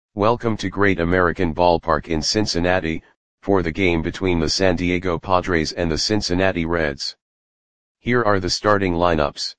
Welcome to Great American Ballpark in Cincinnati, for the game between the San Diego Padres and the Cincinnati Reds. Here are the starting lineups.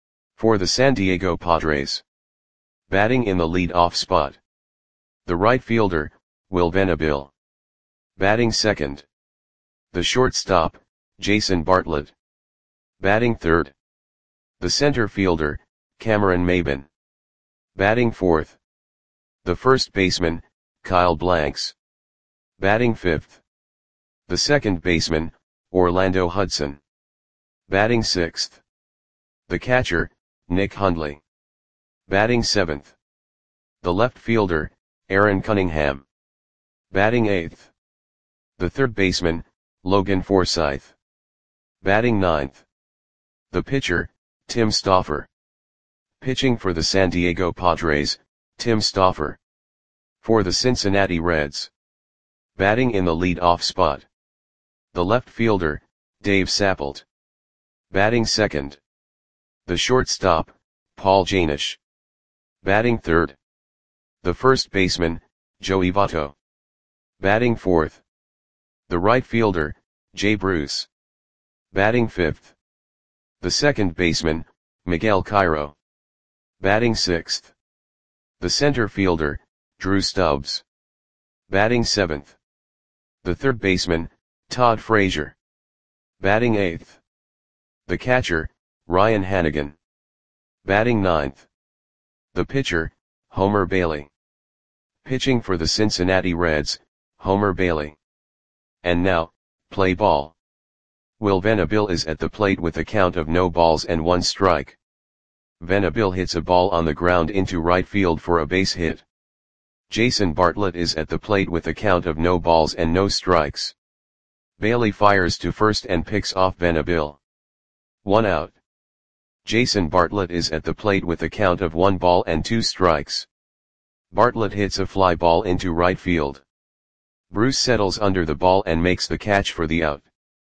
For the San Diego Padres. Batting in the lead-off spot. The right fielder, Will Venable. Batting second. The shortstop, Jason Bartlett. Batting third. The center fielder, Cameron Maybin. Batting fourth. The first baseman, Kyle Blanks. Batting fifth. The second baseman, Orlando Hudson. Batting sixth. The catcher, Nick Hundley. Batting seventh. The left fielder, Aaron Cunningham. Batting eighth. The third baseman, Logan Forsythe. Batting ninth. The pitcher, Tim Stauffer. Pitching for the San Diego Padres, Tim Stauffer. For the Cincinnati Reds. Batting in the lead-off spot. The left fielder, Dave Sapelt. Batting second. The shortstop, Paul Janish. Batting third. The first baseman, Joey Votto. Batting fourth. The right fielder, Jay Bruce. Batting fifth. The second baseman, Miguel Cairo. Batting sixth. The center fielder, Drew Stubbs. Batting seventh. The third baseman, Todd Frazier. Batting eighth. The catcher, Ryan Hannigan. Batting ninth. The pitcher, Homer Bailey. Pitching for the Cincinnati Reds, Homer Bailey. And now, play ball. Will Venable is at the plate with a count of no balls and one strike. Venable hits a ball on the ground into right field for a base hit. Jason Bartlett is at the plate with a count of no balls and no strikes. Bailey fires to first and picks off Venable. 1 out. Jason Bartlett is at the plate with a count of 1 ball and 2 strikes. Bartlett hits a fly ball into right field. Bruce settles under the ball and makes the catch for the out.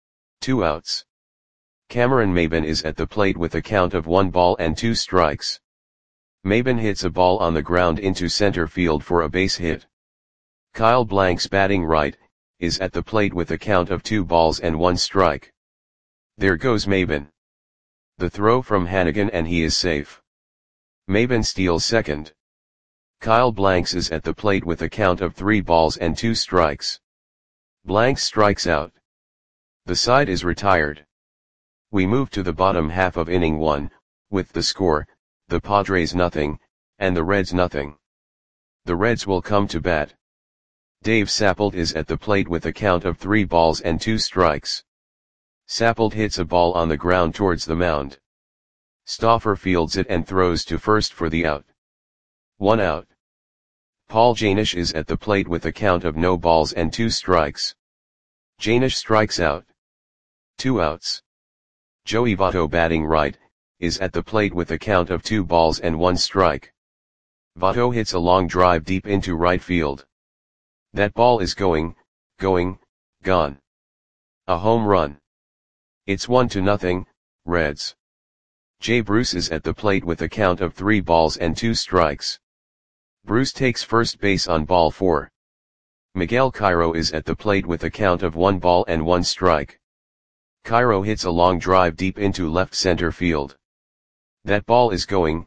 2 outs. Cameron Maybin is at the plate with a count of 1 ball and 2 strikes. Maybin hits a ball on the ground into center field for a base hit. Kyle Blanks, batting right, is at the plate with a count of 2 balls and 1 strike. There goes Maybin. The throw from Hannigan and he is safe. Maybin steals second. Kyle Blanks is at the plate with a count of 3 balls and 2 strikes. Blanks strikes out. The side is retired. We move to the bottom half of inning 1, with the score, the Padres nothing, and the Reds nothing. The Reds will come to bat. Dave Sapelt is at the plate with a count of 3 balls and 2 strikes. Sapelt hits a ball on the ground towards the mound. Stauffer fields it and throws to first for the out. 1 out. Paul Janish is at the plate with a count of no balls and 2 strikes. Janish strikes out. 2 outs. Joey Votto, batting right, is at the plate with a count of 2 balls and 1 strike. Votto hits a long drive deep into right field. That ball is gone. A home run. It's 1-0, Reds. Jay Bruce is at the plate with a count of 3 balls and 2 strikes. Bruce takes first base on ball 4. Miguel Cairo is at the plate with a count of 1 ball and 1 strike. Cairo hits a long drive deep into left center field. That ball is gone.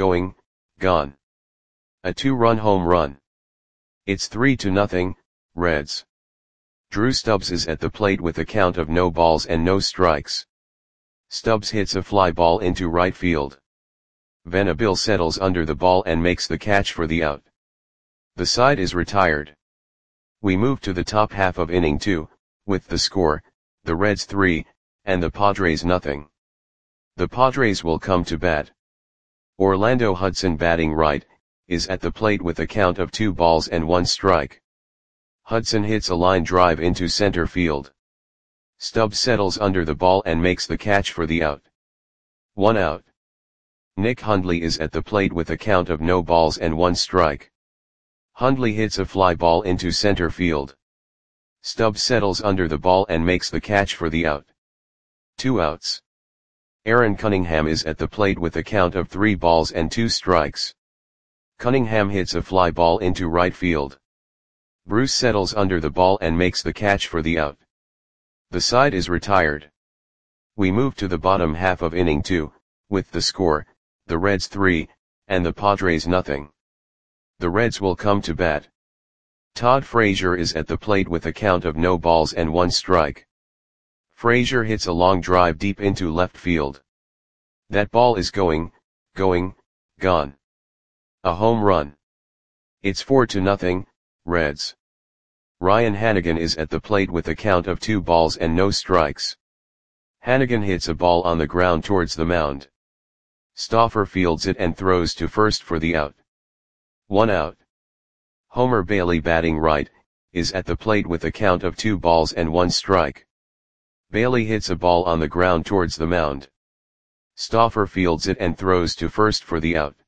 A 2-run home run. It's 3-0, Reds. Drew Stubbs is at the plate with a count of no balls and no strikes. Stubbs hits a fly ball into right field. Venable settles under the ball and makes the catch for the out. The side is retired. We move to the top half of inning 2, with the score, the Reds 3, and the Padres nothing. The Padres will come to bat. Orlando Hudson, batting right, is at the plate with a count of 2 balls and 1 strike. Hudson hits a line drive into center field. Stubbs settles under the ball and makes the catch for the out. 1 out. Nick Hundley is at the plate with a count of no balls and 1 strike. Hundley hits a fly ball into center field. Stubbs settles under the ball and makes the catch for the out. 2 outs. Aaron Cunningham is at the plate with a count of 3 balls and 2 strikes. Cunningham hits a fly ball into right field. Bruce settles under the ball and makes the catch for the out. The side is retired. We move to the bottom half of inning 2, with the score, the Reds 3, and the Padres nothing. The Reds will come to bat. Todd Frazier is at the plate with a count of no balls and 1 strike. Frazier hits a long drive deep into left field. That ball is going, gone. A home run. It's 4-0, Reds. Ryan Hanigan is at the plate with a count of 2 balls and no strikes. Hanigan hits a ball on the ground towards the mound. Stauffer fields it and throws to first for the out. 1 out. Homer Bailey, batting right, is at the plate with a count of 2 balls and 1 strike. Bailey hits a ball on the ground towards the mound. Stauffer fields it and throws to first for the out.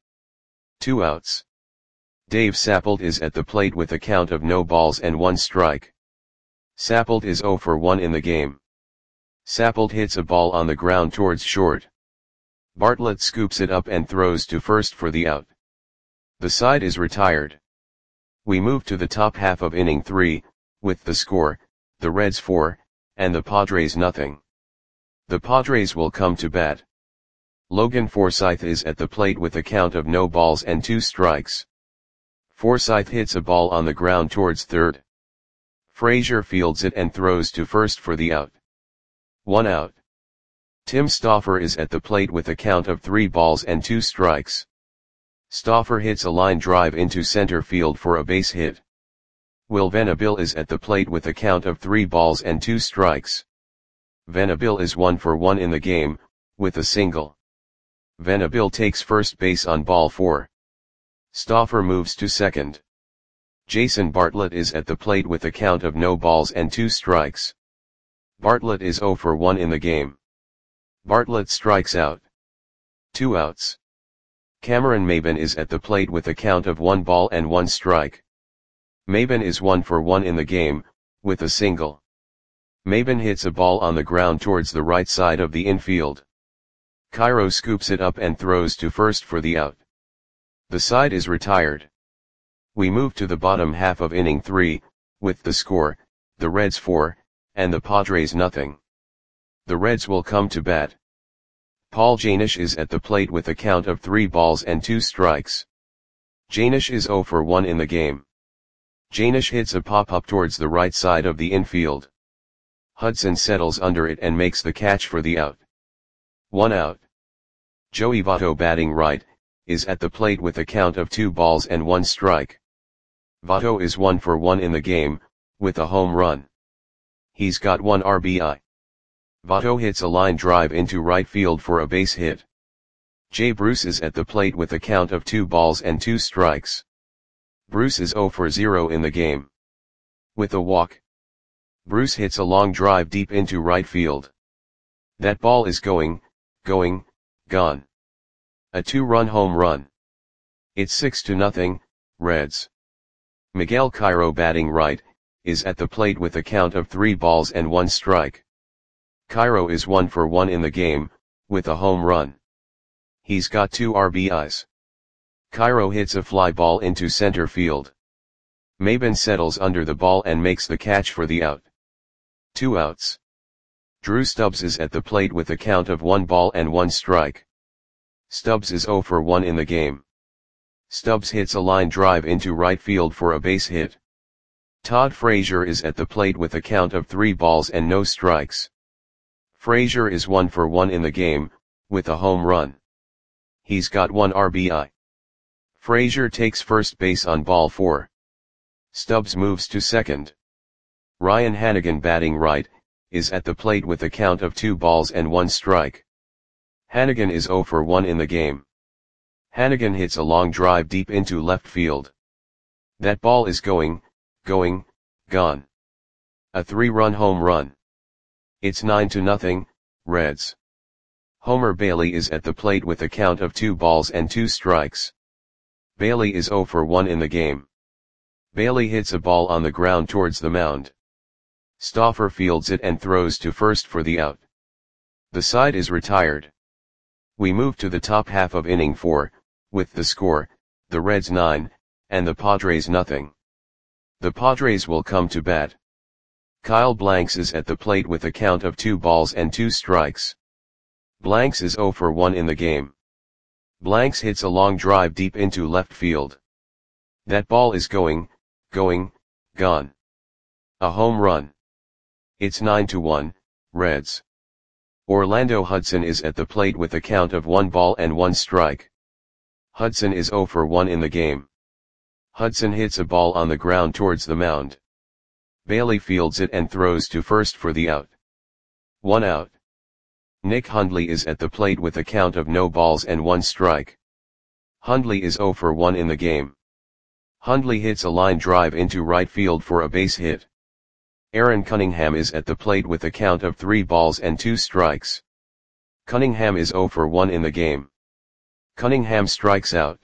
2 outs. Dave Sappold is at the plate with a count of no balls and 1 strike. Sappold is 0 for 1 in the game. Sappold hits a ball on the ground towards short. Bartlett scoops it up and throws to first for the out. The side is retired. We move to the top half of inning 3, with the score, the Reds 4, and the Padres nothing. The Padres will come to bat. Logan Forsythe is at the plate with a count of no balls and 2 strikes. Forsythe hits a ball on the ground towards third. Frazier fields it and throws to first for the out. 1 out. Tim Stauffer is at the plate with a count of 3 balls and 2 strikes. Stauffer hits a line drive into center field for a base hit. Will Venable is at the plate with a count of 3 balls and 2 strikes. Venable is 1 for 1 in the game, with a single. Venable takes first base on ball 4. Stauffer moves to second. Jason Bartlett is at the plate with a count of no balls and 2 strikes. Bartlett is 0 for 1 in the game. Bartlett strikes out. 2 outs. Cameron Maybin is at the plate with a count of 1 ball and 1 strike. Maybin is 1 for 1 in the game, with a single. Maybin hits a ball on the ground towards the right side of the infield. Cairo scoops it up and throws to first for the out. The side is retired. We move to the bottom half of inning 3, with the score, the Reds 4, and the Padres nothing. The Reds will come to bat. Paul Janish is at the plate with a count of 3 balls and 2 strikes. Janish is 0 for 1 in the game. Janish hits a pop-up towards the right side of the infield. Hudson settles under it and makes the catch for the out. 1 out. Joey Votto, batting right, is at the plate with a count of 2 balls and 1 strike. Votto is 1 for 1 in the game, with a home run. He's got 1 RBI. Votto hits a line drive into right field for a base hit. Jay Bruce is at the plate with a count of 2 balls and 2 strikes. Bruce is 0 for 0 in the game. With a walk. Bruce hits a long drive deep into right field. That ball is going, gone. A 2-run home run. It's 6-0, Reds. Miguel Cairo, batting right, is at the plate with a count of 3 balls and 1 strike. Cairo is 1 for 1 in the game, with a home run. He's got 2 RBIs. Cairo hits a fly ball into center field. Maybin settles under the ball and makes the catch for the out. 2 outs. Drew Stubbs is at the plate with a count of 1 ball and 1 strike. Stubbs is 0 for 1 in the game. Stubbs hits a line drive into right field for a base hit. Todd Frazier is at the plate with a count of 3 balls and no strikes. Frazier is 1 for 1 in the game, with a home run. He's got 1 RBI. Frazier takes first base on ball 4. Stubbs moves to second. Ryan Hanigan, batting right, is at the plate with a count of 2 balls and 1 strike. Hanigan is 0 for 1 in the game. Hanigan hits a long drive deep into left field. That ball is going, gone. A 3-run home run. It's 9-0, Reds. Homer Bailey is at the plate with a count of 2 balls and 2 strikes. Bailey is 0 for 1 in the game. Bailey hits a ball on the ground towards the mound. Stauffer fields it and throws to first for the out. The side is retired. We move to the top half of inning 4, with the score, the Reds 9, and the Padres nothing. The Padres will come to bat. Kyle Blanks is at the plate with a count of 2 balls and 2 strikes. Blanks is 0 for 1 in the game. Blanks hits a long drive deep into left field. That ball is going, gone. A home run. It's 9-1, Reds. Orlando Hudson is at the plate with a count of 1 ball and 1 strike. Hudson is 0 for 1 in the game. Hudson hits a ball on the ground towards the mound. Bailey fields it and throws to first for the out. 1 out. Nick Hundley is at the plate with a count of no balls and 1 strike. Hundley is 0 for 1 in the game. Hundley hits a line drive into right field for a base hit. Aaron Cunningham is at the plate with a count of 3 balls and 2 strikes. Cunningham is 0 for 1 in the game. Cunningham strikes out.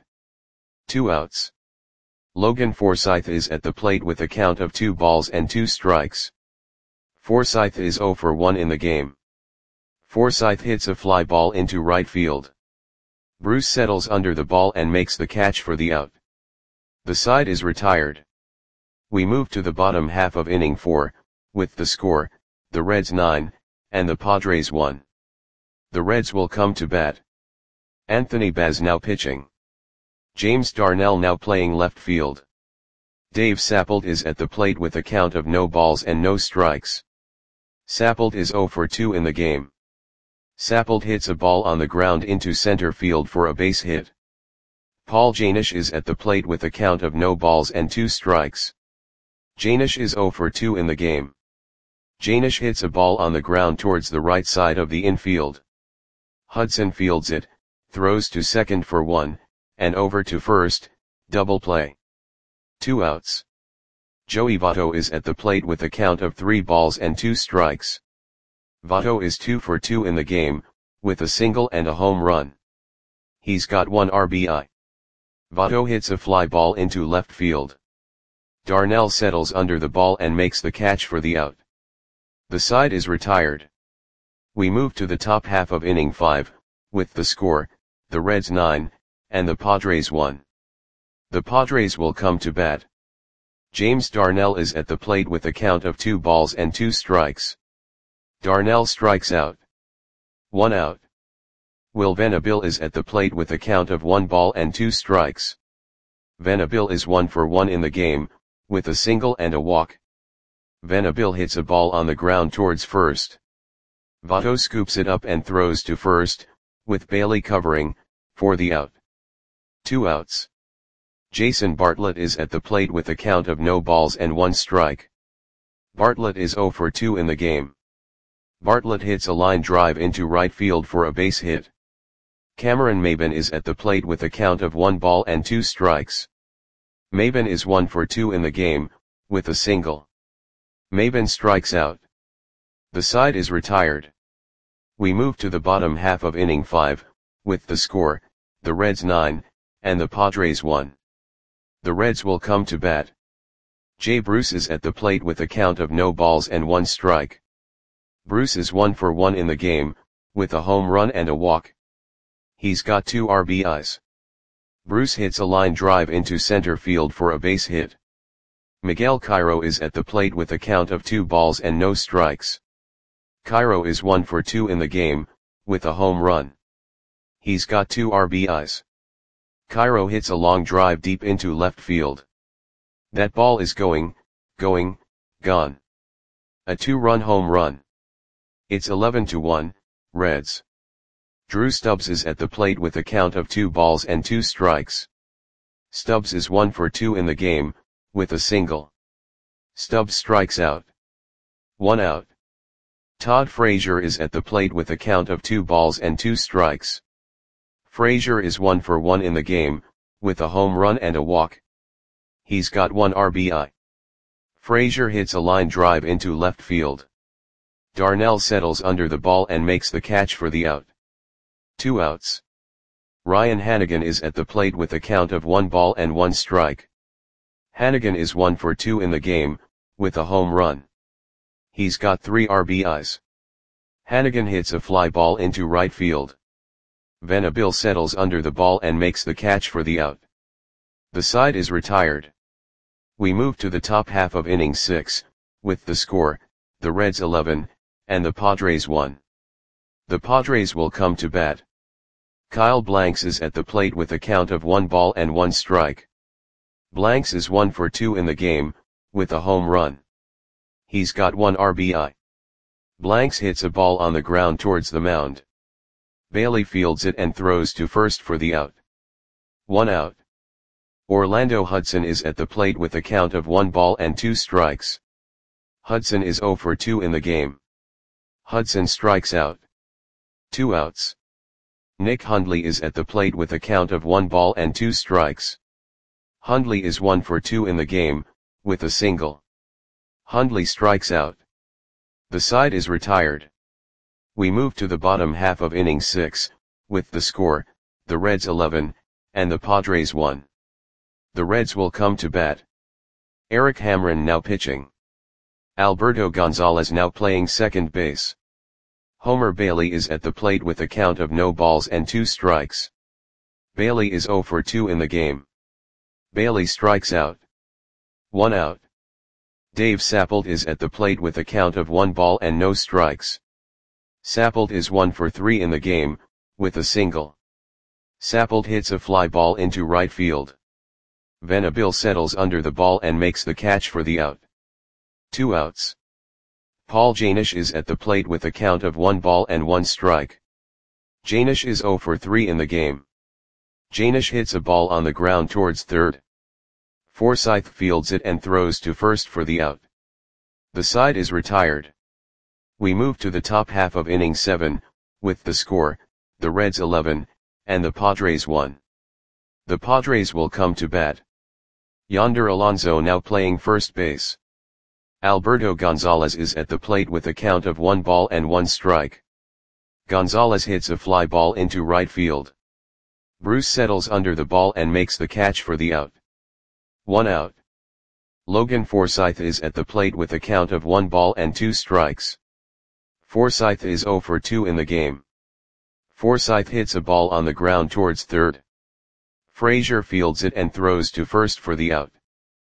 2 outs. Logan Forsythe is at the plate with a count of 2 balls and 2 strikes. Forsythe is 0 for 1 in the game. Forsythe hits a fly ball into right field. Bruce settles under the ball and makes the catch for the out. The side is retired. We move to the bottom half of inning 4, with the score, the Reds 9, and the Padres 1. The Reds will come to bat. Anthony Baz now pitching. James Darnell now playing left field. Dave Sappold is at the plate with a count of no balls and no strikes. Sappold is 0 for 2 in the game. Sappold hits a ball on the ground into center field for a base hit. Paul Janish is at the plate with a count of no balls and 2 strikes. Janish is 0 for 2 in the game. Janish hits a ball on the ground towards the right side of the infield. Hudson fields it, throws to second for 1, and over to first, double play. 2 outs. Joey Votto is at the plate with a count of 3 balls and 2 strikes. Votto is 2 for 2 in the game, with a single and a home run. He's got 1 RBI. Votto hits a fly ball into left field. Darnell settles under the ball and makes the catch for the out. The side is retired. We move to the top half of inning 5, with the score, the Reds 9, and the Padres 1. The Padres will come to bat. James Darnell is at the plate with a count of 2 balls and 2 strikes. Darnell strikes out. 1 out. Will Venable is at the plate with a count of 1 ball and 2 strikes. Venable is 1 for 1 in the game, with a single and a walk. Venable hits a ball on the ground towards first. Votto scoops it up and throws to first, with Bailey covering, for the out. 2 outs. Jason Bartlett is at the plate with a count of no balls and 1 strike. Bartlett is 0 for 2 in the game. Bartlett hits a line drive into right field for a base hit. Cameron Maybin is at the plate with a count of 1 ball and 2 strikes. Maybin is 1 for 2 in the game, with a single. Maybin strikes out. The side is retired. We move to the bottom half of inning 5, with the score, the Reds 9, and the Padres 1. The Reds will come to bat. Jay Bruce is at the plate with a count of no balls and 1 strike. Bruce is 1 for 1 in the game, with a home run and a walk. He's got 2 RBIs. Bruce hits a line drive into center field for a base hit. Miguel Cairo is at the plate with a count of 2 balls and no strikes. Cairo is 1 for 2 in the game, with a home run. He's got 2 RBIs. Cairo hits a long drive deep into left field. That ball is going, gone. A 2-run home run. It's 11-1, Reds. Drew Stubbs is at the plate with a count of 2 balls and 2 strikes. Stubbs is 1 for 2 in the game, with a single. Stubbs strikes out. 1 out. Todd Frazier is at the plate with a count of 2 balls and 2 strikes. Frazier is 1 for 1 in the game, with a home run and a walk. He's got 1 RBI. Frazier hits a line drive into left field. Darnell settles under the ball and makes the catch for the out. 2 outs. Ryan Hanigan is at the plate with a count of 1 ball and 1 strike. Hanigan is 1 for 2 in the game, with a home run. He's got 3 RBIs. Hanigan hits a fly ball into right field. Venable settles under the ball and makes the catch for the out. The side is retired. We move to the top half of inning 6, with the score, the Reds 11, and the Padres 1. The Padres will come to bat. Kyle Blanks is at the plate with a count of 1 ball and 1 strike. Blanks is 1 for 2 in the game, with a home run. He's got 1 RBI. Blanks hits a ball on the ground towards the mound. Bailey fields it and throws to first for the out. 1 out. Orlando Hudson is at the plate with a count of 1 ball and 2 strikes. Hudson is 0 for 2 in the game. Hudson strikes out. 2 outs. Nick Hundley is at the plate with a count of 1 ball and 2 strikes. Hundley is 1 for 2 in the game, with a single. Hundley strikes out. The side is retired. We move to the bottom half of inning 6, with the score, the Reds 11, and the Padres 1. The Reds will come to bat. Eric Hamren now pitching. Alberto Gonzalez now playing second base. Homer Bailey is at the plate with a count of no balls and 2 strikes. Bailey is 0 for 2 in the game. Bailey strikes out. 1 out. Dave Sappold is at the plate with a count of 1 ball and no strikes. Sappold is 1 for 3 in the game, with a single. Sappold hits a fly ball into right field. Venable settles under the ball and makes the catch for the out. 2 outs. Paul Janish is at the plate with a count of 1 ball and 1 strike. Janish is 0 for 3 in the game. Janish hits a ball on the ground towards third. Forsythe fields it and throws to first for the out. The side is retired. We move to the top half of inning 7, with the score, the Reds 11, and the Padres 1. The Padres will come to bat. Yonder Alonso now playing first base. Alberto Gonzalez is at the plate with a count of 1 ball and 1 strike. Gonzalez hits a fly ball into right field. Bruce settles under the ball and makes the catch for the out. 1 out. Logan Forsythe is at the plate with a count of 1 ball and 2 strikes. Forsythe is 0 for 2 in the game. Forsythe hits a ball on the ground towards third. Frazier fields it and throws to first for the out.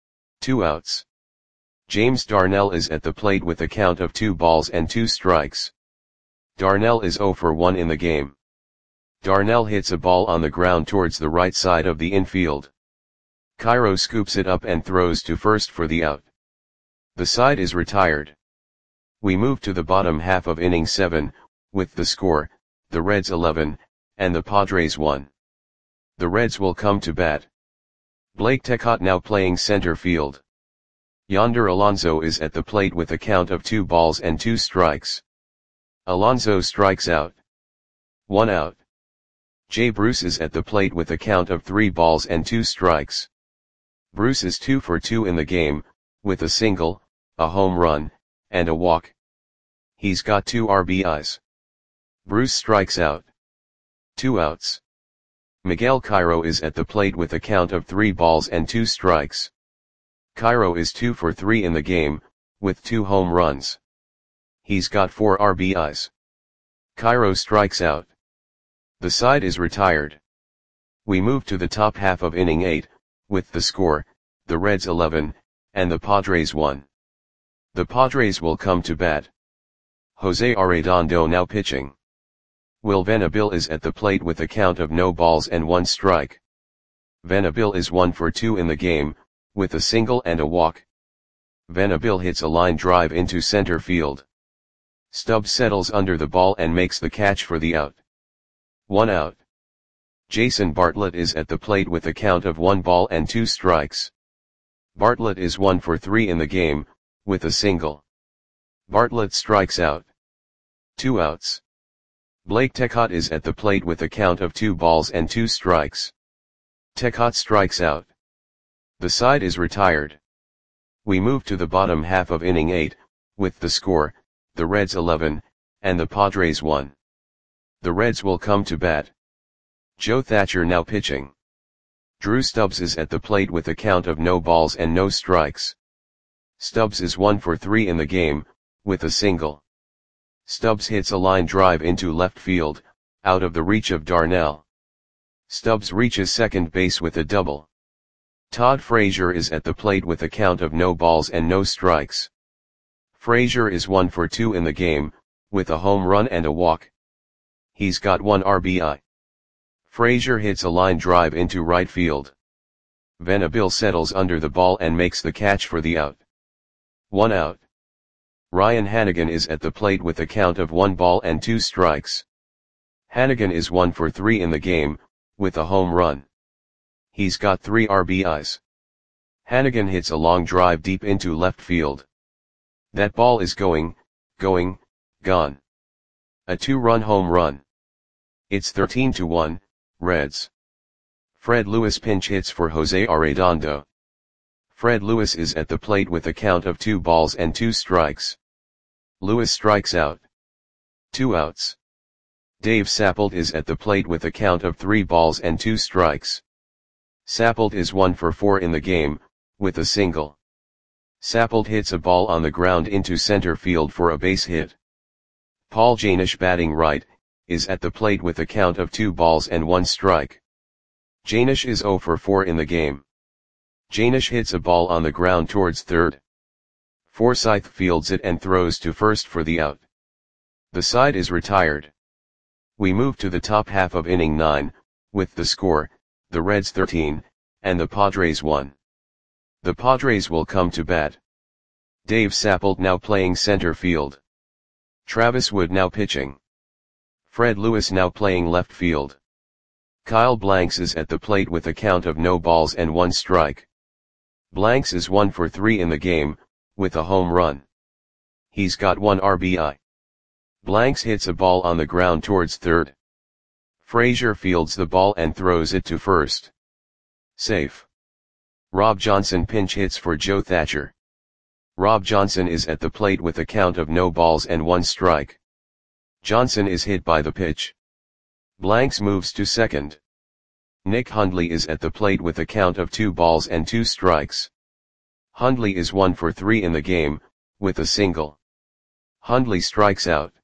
2 outs. James Darnell is at the plate with a count of 2 balls and 2 strikes. Darnell is 0 for 1 in the game. Darnell hits a ball on the ground towards the right side of the infield. Cairo scoops it up and throws to first for the out. The side is retired. We move to the bottom half of inning 7, with the score, the Reds 11, and the Padres 1. The Reds will come to bat. Blake Tecott now playing center field. Yonder Alonso is at the plate with a count of 2 balls and 2 strikes. Alonso strikes out. 1 out. Jay Bruce is at the plate with a count of 3 balls and 2 strikes. Bruce is 2 for 2 in the game, with a single, a home run, and a walk. He's got 2 RBIs. Bruce strikes out. 2 outs. Miguel Cairo is at the plate with a count of 3 balls and 2 strikes. Cairo is 2 for 3 in the game, with 2 home runs. He's got 4 RBIs. Cairo strikes out. The side is retired. We move to the top half of inning 8, with the score, the Reds 11, and the Padres 1. The Padres will come to bat. Jose Arredondo now pitching. Will Venable is at the plate with a count of no balls and 1 strike. Venable is 1 for 2 in the game, with a single and a walk. Venable hits a line drive into center field. Stubbs settles under the ball and makes the catch for the out. 1 out. Jason Bartlett is at the plate with a count of 1 ball and 2 strikes. Bartlett is 1 for 3 in the game, with a single. Bartlett strikes out. 2 outs. Blake Tecott is at the plate with a count of 2 balls and 2 strikes. Tecott strikes out. The side is retired. We move to the bottom half of inning 8, with the score, the Reds 11, and the Padres 1. The Reds will come to bat. Joe Thatcher now pitching. Drew Stubbs is at the plate with a count of no balls and no strikes. Stubbs is 1 for 3 in the game, with a single. Stubbs hits a line drive into left field, out of the reach of Darnell. Stubbs reaches second base with a double. Todd Frazier is at the plate with a count of no balls and no strikes. Frazier is 1 for 2 in the game, with a home run and a walk. He's got 1 RBI. Frazier hits a line drive into right field. Venable settles under the ball and makes the catch for the out. 1 out. Ryan Hanigan is at the plate with a count of 1 ball and 2 strikes. Hanigan is 1 for 3 in the game, with a home run. He's got 3 RBIs. Hanigan hits a long drive deep into left field. That ball is gone. A 2-run home run. It's 13-1, Reds. Fred Lewis pinch hits for Jose Arredondo. Fred Lewis is at the plate with a count of 2 balls and 2 strikes. Lewis strikes out. 2 outs. Dave Sappold is at the plate with a count of 3 balls and 2 strikes. Sappold is 1 for 4 in the game, with a single. Sappold hits a ball on the ground into center field for a base hit. Paul Janish, batting right, is at the plate with a count of 2 balls and 1 strike. Janish is 0 for 4 in the game. Janish hits a ball on the ground towards third. Forsythe fields it and throws to first for the out. The side is retired. We move to the top half of inning 9, with the score, the Reds 13, and the Padres 1. The Padres will come to bat. Dave Sappold now playing center field. Travis Wood now pitching. Fred Lewis now playing left field. Kyle Blanks is at the plate with a count of no balls and 1 strike. Blanks is 1 for 3 in the game, with a home run. He's got 1 RBI. Blanks hits a ball on the ground towards third. Frazier fields the ball and throws it to first. Safe. Rob Johnson pinch hits for Joe Thatcher. Rob Johnson is at the plate with a count of no balls and 1 strike. Johnson is hit by the pitch. Blanks moves to second. Nick Hundley is at the plate with a count of 2 balls and 2 strikes. Hundley is 1 for 3 in the game, with a single. Hundley strikes out.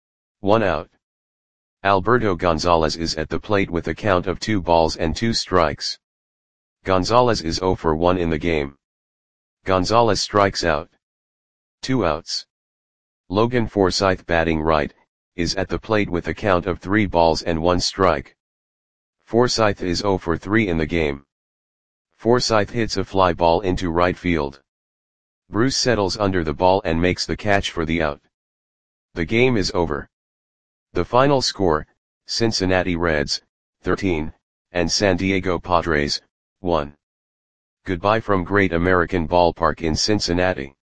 1 out. Alberto Gonzalez is at the plate with a count of 2 balls and 2 strikes. Gonzalez is 0 for 1 in the game. Gonzalez strikes out. 2 outs. Logan Forsythe, batting right, is at the plate with a count of 3 balls and 1 strike. Forsythe is 0 for 3 in the game. Forsythe hits a fly ball into right field. Bruce settles under the ball and makes the catch for the out. The game is over. The final score, Cincinnati Reds, 13, and San Diego Padres, 1. Goodbye from Great American Ballpark in Cincinnati.